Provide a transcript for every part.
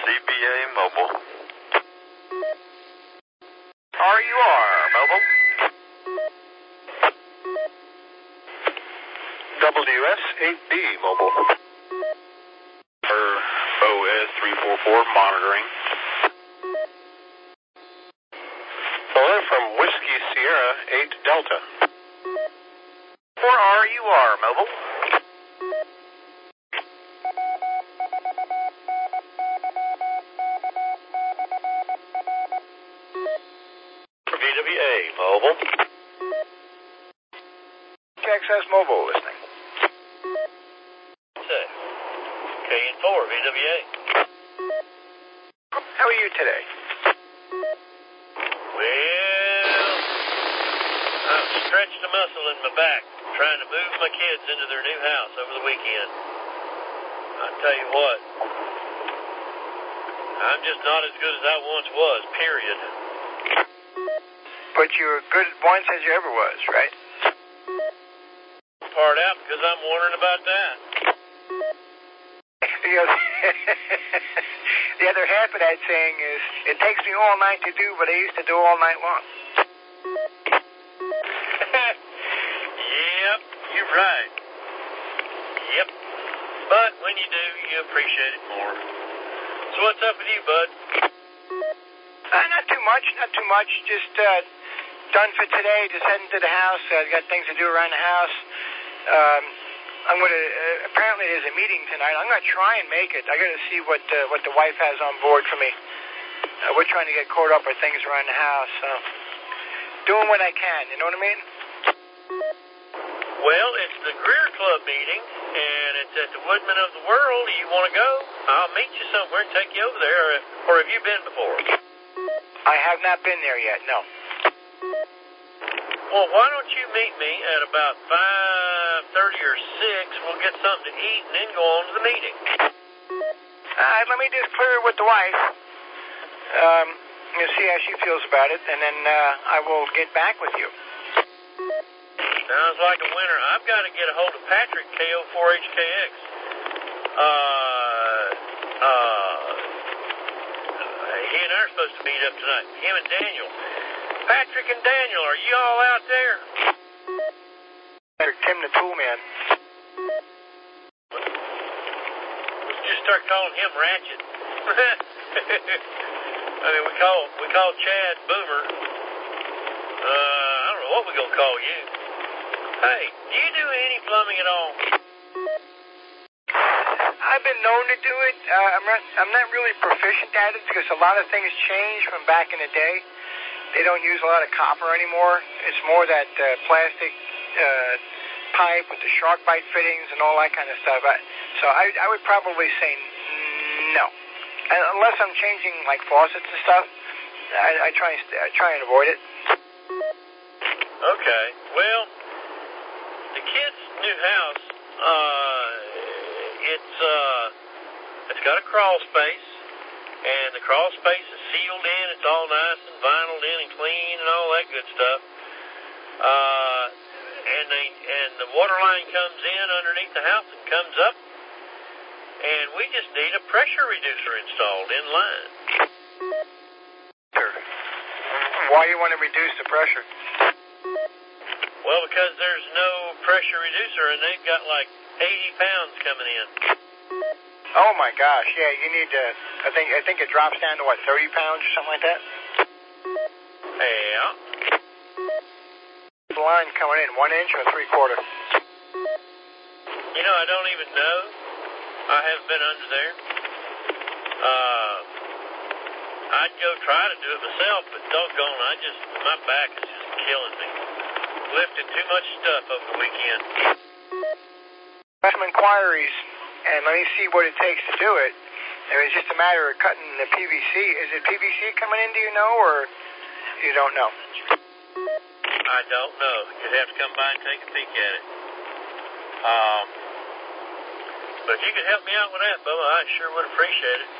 DBA Mobile. RUR Mobile. WS8B Mobile. OS344 monitoring. Hello from Whiskey Sierra 8 Delta. For RUR Mobile. For VWA Mobile. KXS Mobile listening. KN4 VWA. How are you today? Well, I've stretched a muscle in my back trying to move my kids into their new house over the weekend. I tell you what, I'm just not as good as I once was, period. But you're good once as you ever was, right? Part out because I'm wondering about that. The other half of that saying is, it takes me all night to do what I used to do all night long. Yep, you're right. Yep. But when you do, you appreciate it more. So what's up with you, bud? Not too much. Just done for today. Just heading to the house. Got things to do around the house. I'm going to, apparently there's a meeting tonight. I'm going to try and make it. I got to see what the wife has on board for me. We're trying to get caught up with things around the house. So doing what I can, you know what I mean? Well, it's the Greer Club meeting, and it's at the Woodman of the World. Do you want to go? I'll meet you somewhere and take you over there. Or have you been before? I have not been there yet, no. Well, why don't you meet me at about 5:30 or 6? We'll get something to eat and then go on to the meeting. Let me just clear it with the wife. See how she feels about it, and then I will get back with you. Sounds like a winner. I've got to get a hold of Patrick, KO4HKX. He and I are supposed to meet up tonight. Him and Daniel. Patrick and Daniel, are you all out there? Tim the Tool Man. Let's just start calling him Ratchet. I mean, we call Chad Boomer. I don't know what we're gonna call you. Hey, do you do any plumbing at all? I've been known to do it. I'm not really proficient at it because a lot of things changed from back in the day. They don't use a lot of copper anymore. It's more that plastic pipe with the shark bite fittings and all that kind of stuff. So I would probably say no. Unless I'm changing like faucets and stuff, I try and avoid it. Okay. Well, the kids' new house, it's got a crawl space, and the crawl space is sealed in. It's all nice and vinyled in and clean and all that good stuff. And the water line comes in underneath the house and comes up, and we just need a pressure reducer installed in line. Sure. Why do you want to reduce the pressure? Well, because there's no pressure reducer, and they've got like 80 pounds coming in. Oh my gosh, yeah, you need to, I think it drops down to what, 30 pounds or something like that? Yeah. The line coming in, 1 inch or 3/4? You know, I don't even know. I haven't been under there. I'd go try to do it myself, but doggone, my back is just killing me. Lifted too much stuff over the weekend. Some inquiries, and let me see what it takes to do it. It's just a matter of cutting the PVC. Is it PVC coming in, do you know, or you don't know? I don't know. You'd have to come by and take a peek at it. But if you could help me out with that, Bubba, I sure would appreciate it.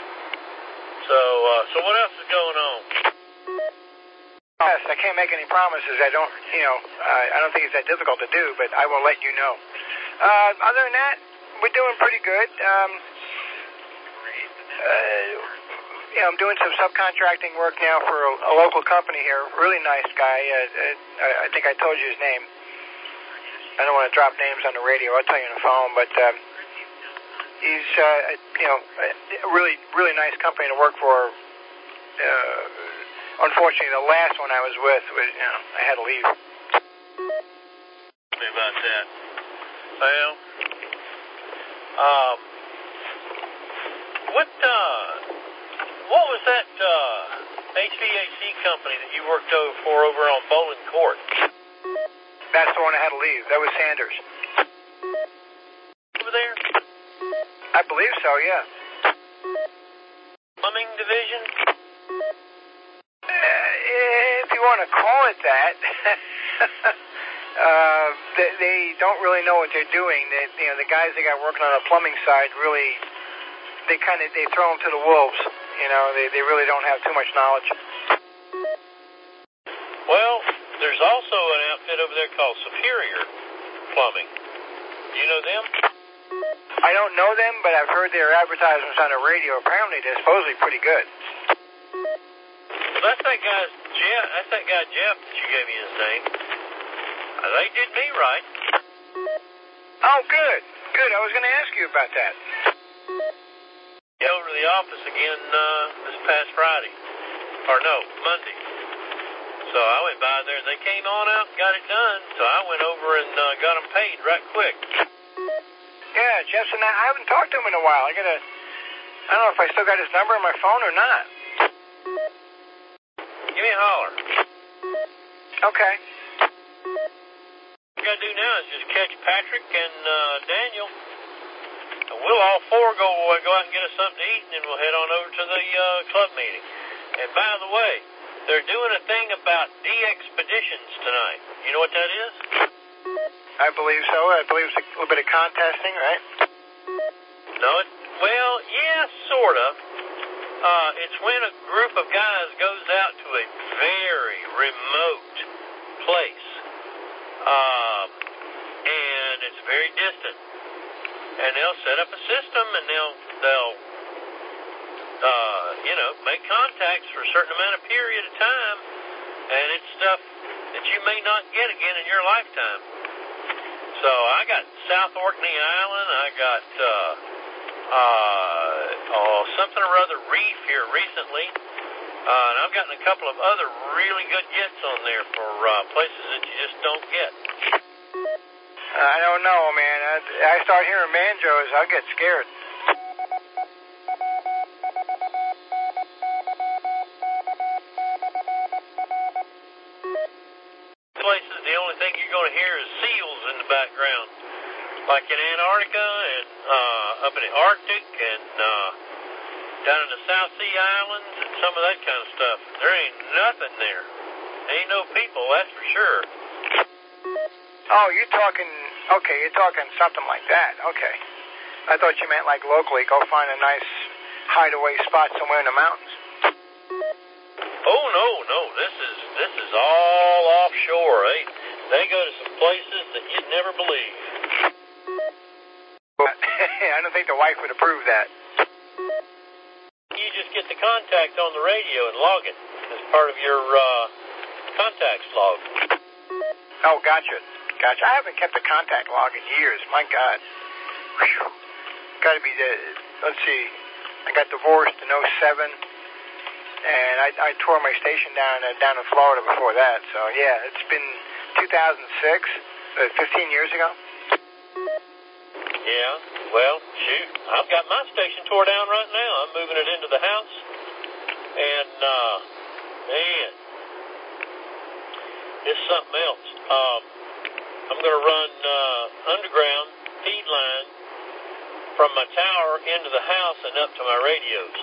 So what else is going on? Yes, I can't make any promises. I don't think it's that difficult to do, but I will let you know. Other than that, we're doing pretty good. I'm doing some subcontracting work now for a local company here. Really nice guy. I think I told you his name. I don't want to drop names on the radio. I'll tell you on the phone, but he's a really nice company to work for. Unfortunately, the last one I was with was, I had to leave. Tell me about that. Well, what was that HVAC company that you worked for over on Bowling Court? That's the one I had to leave. That was Sanders. Over there? I believe so, yeah. Plumbing division? If you want to call it that. They don't really know what they're doing. The guys they got working on the plumbing side really, they throw them to the wolves. They really don't have too much knowledge. Well, there's also an outfit over there called Superior Plumbing. Do you know them? I don't know them, but I've heard their advertisements on the radio. Apparently, they're supposedly pretty good. Well, that's that guy Jeff that you gave me his name. They did me right. Oh, good. I was going to ask you about that. Over to the office again this past Friday. Or no, Monday. So I went by there and they came on out and got it done. So I went over and got them paid right quick. Yeah, Jeffson, I haven't talked to him in a while. I don't know if I still got his number on my phone or not. Give me a holler. Okay. What I gotta do now is just catch Patrick and Daniel. And we'll all four go out and get us something to eat, and then we'll head on over to the club meeting. And by the way, they're doing a thing about de-expeditions tonight. You know what that is? I believe so. I believe it's a little bit of contesting, right? No, well, yeah, sort of. It's when a group of guys goes out to a very remote place. And it's very distant. And they'll set up a system and they'll make contacts for a certain amount of period of time. And it's stuff that you may not get again in your lifetime. So I got South Orkney Island. I got something or other reef here recently. And I've gotten a couple of other really good gets on there for places that you just don't get. I don't know, man. I start hearing banjos, I'll get scared. Places, the only thing you're going to hear is seals in the background. Like in Antarctica and up in the Arctic and down in the South Sea Islands and some of that kind of stuff. There ain't nothing there. Ain't no people, that's for sure. Oh, you're talking something like that. Okay. I thought you meant like locally, go find a nice hideaway spot somewhere in the mountains. Oh, no. This is all offshore. They go to some places that you'd never believe. I don't think the wife would approve that. You just get the contact on the radio and log it as part of your contacts log. Oh, gotcha. I haven't kept a contact log in years. My God. Whew. Got to be let's see. I got divorced in 07, and I tore my station down in Florida before that. So, yeah, it's been 2006, 15 years ago. Yeah, well, shoot. I've got my station tore down right now. I'm moving it into the house. And, man, it's something else. I'm going to run underground feed line from my tower into the house and up to my radios.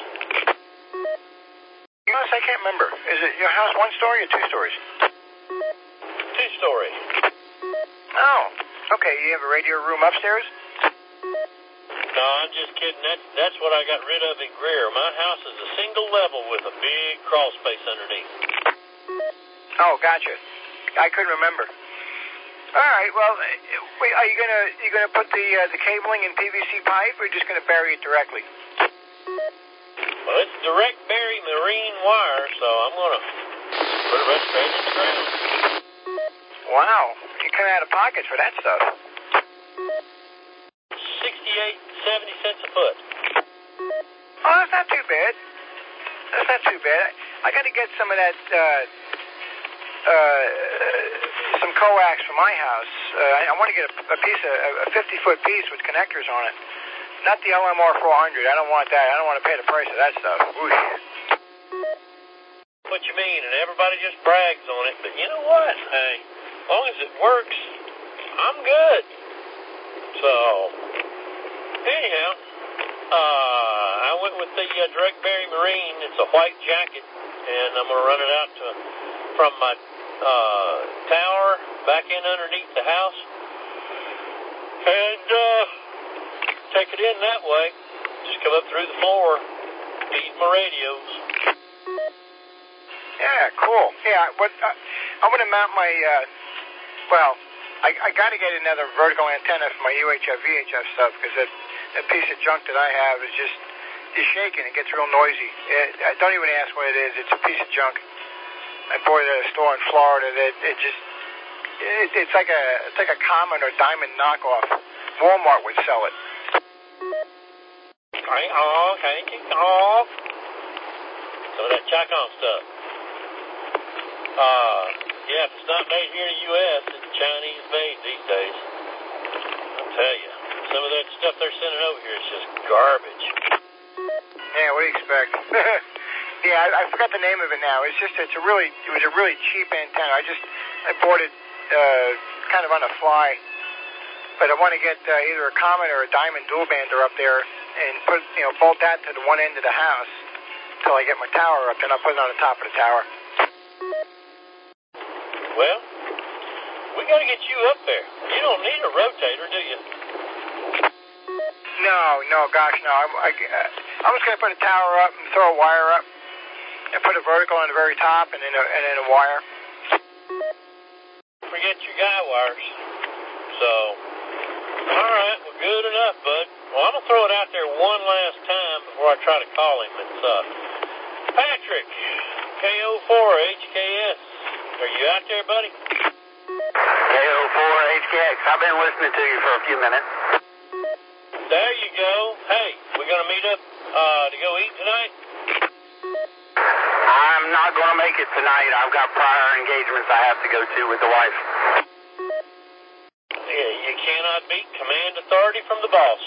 Yes, I can't remember. Is it your house one story or two stories? 2-story. Oh, okay. You have a radio room upstairs? No, I'm just kidding. That's what I got rid of in Greer. My house is a single level with a big crawl space underneath. Oh, gotcha. I couldn't remember. All right. Well, wait, are you gonna put the cabling in PVC pipe, or just gonna bury it directly? Well, it's direct bury marine wire, so I'm going to put it right straight in the ground. Wow. You come out of pocket for that stuff. 70 cents a foot. Oh, that's not too bad. That's not too bad. I got to get some of that, some coax from my house. I want to get a piece of a 50-foot piece with connectors on it. Not the LMR 400. I don't want that. I don't want to pay the price of that stuff. Whoosh. What you mean? And everybody just brags on it. But you know what? Hey, as long as it works, I'm good. So, anyhow, I went with the direct bury marine. It's a white jacket, and I'm going to run it out from my tower back in underneath the house, and take it in that way. Just come up through the floor, feed my radios. Yeah, cool. Yeah, I'm going to mount my, I got to get another vertical antenna for my UHF, VHF stuff, because that piece of junk that I have is just shaking. It gets real noisy. Don't even ask what it is. It's a piece of junk. I bought it at a store in Florida. It's like a Common or Diamond knockoff. Walmart would sell it. Thank you. Some of that Chacon stuff. Yeah, if it's not made here in the U.S., it's Chinese made these days. I'll tell you, some of that stuff they're sending over here is just garbage. Yeah, what do you expect? Yeah, I forgot the name of it now. It was a really cheap antenna. I bought it kind of on the fly. But I want to get either a Common or a Diamond dual bander up there and bolt that to the one end of the house until I get my tower up. Then I'll put it on the top of the tower. Well, we got to get you up there. You don't need a rotator, do you? No, gosh, no. I'm just going to put a tower up and throw a wire up and put a vertical on the very top and then a wire. Forget your guy wires. So, all right, well, good enough, bud. Well, I'm going to throw it out there one last time before I try to call him. It's Patrick, KO4HKS. Are you out there, buddy? KO4HKX. I've been listening to you for a few minutes. There you go. Hey, we going to meet up to go eat tonight? I'm not going to make it tonight. I've got prior engagements I have to go to with the wife. Yeah, you cannot beat command authority from the boss.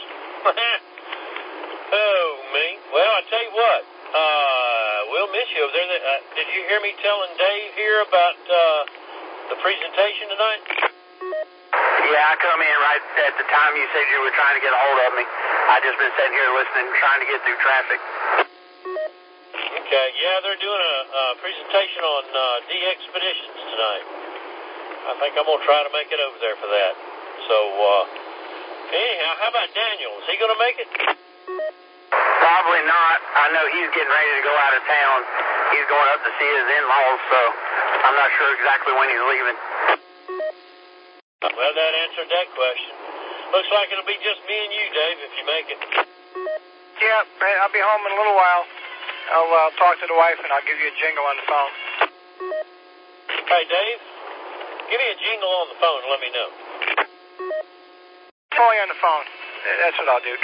Oh, me. Well, I tell you what. We'll miss you over there. Did you hear me telling Dave here about the presentation tonight? Yeah, I come in right at the time you said you were trying to get a hold of me. I just been sitting here listening, trying to get through traffic. Okay, yeah, they're doing a presentation on de-expeditions tonight. I think I'm going to try to make it over there for that. So, anyhow, how about Daniel? Is he going to make it? Probably not. I know he's getting ready to go out of town. He's going up to see his in-laws, so I'm not sure exactly when he's leaving. Well, that answered that question. Looks like it'll be just me and you, Dave, if you make it. Yeah, I'll be home in a little while. I'll talk to the wife and I'll give you a jingle on the phone. Hey, Dave, give me a jingle on the phone and let me know. Only on the phone. That's what I'll do.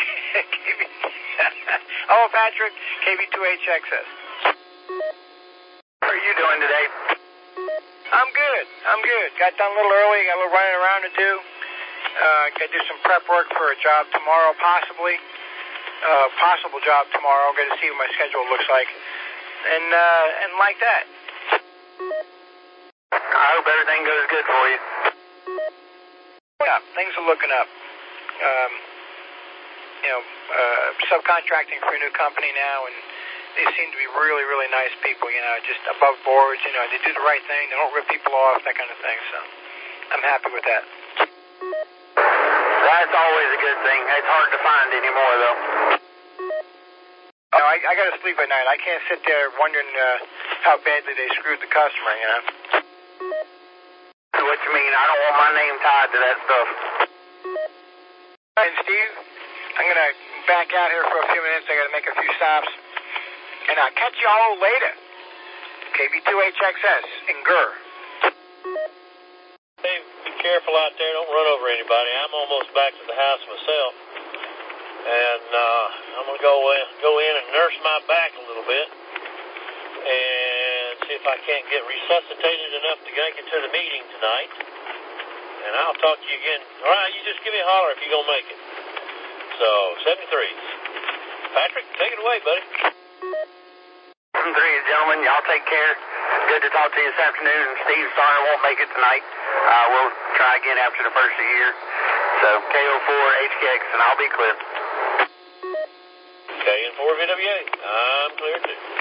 Hello, Patrick. KB2HXS. How are you doing today? I'm good. Got done a little early. Got a little running around to do. Got to do some prep work for a job tomorrow, possibly. Possible job tomorrow. Got to see what my schedule looks like. And like that. I hope everything goes good for you. Yeah, things are looking up. Subcontracting for a new company now, and they seem to be really, really nice people, just above board, they do the right thing, they don't rip people off, that kind of thing, so I'm happy with that. That's always a good thing. It's hard to find anymore, though. I got to sleep at night. I can't sit there wondering how badly they screwed the customer, What you mean? I don't want my name tied to that stuff. And Steve, I'm going to back out here for a few minutes. I got to make a few stops. And I'll catch you all later. KB2HXS in Gurr. Hey, be careful out there. Don't run over anybody. I'm almost back to the house myself. And I'm going to go in and nurse my back a little bit and see if I can't get resuscitated enough to make it to the meeting tonight. And I'll talk to you again. All right, you just give me a holler if you're going to make it. So, 73s. Patrick, take it away, buddy. 73s, gentlemen. Y'all take care. Good to talk to you this afternoon. And Steve, sorry I won't make it tonight. We'll try again after the first of the year. So, KO4, HKX, and I'll be clear. KN4 VWA. I'm clear too.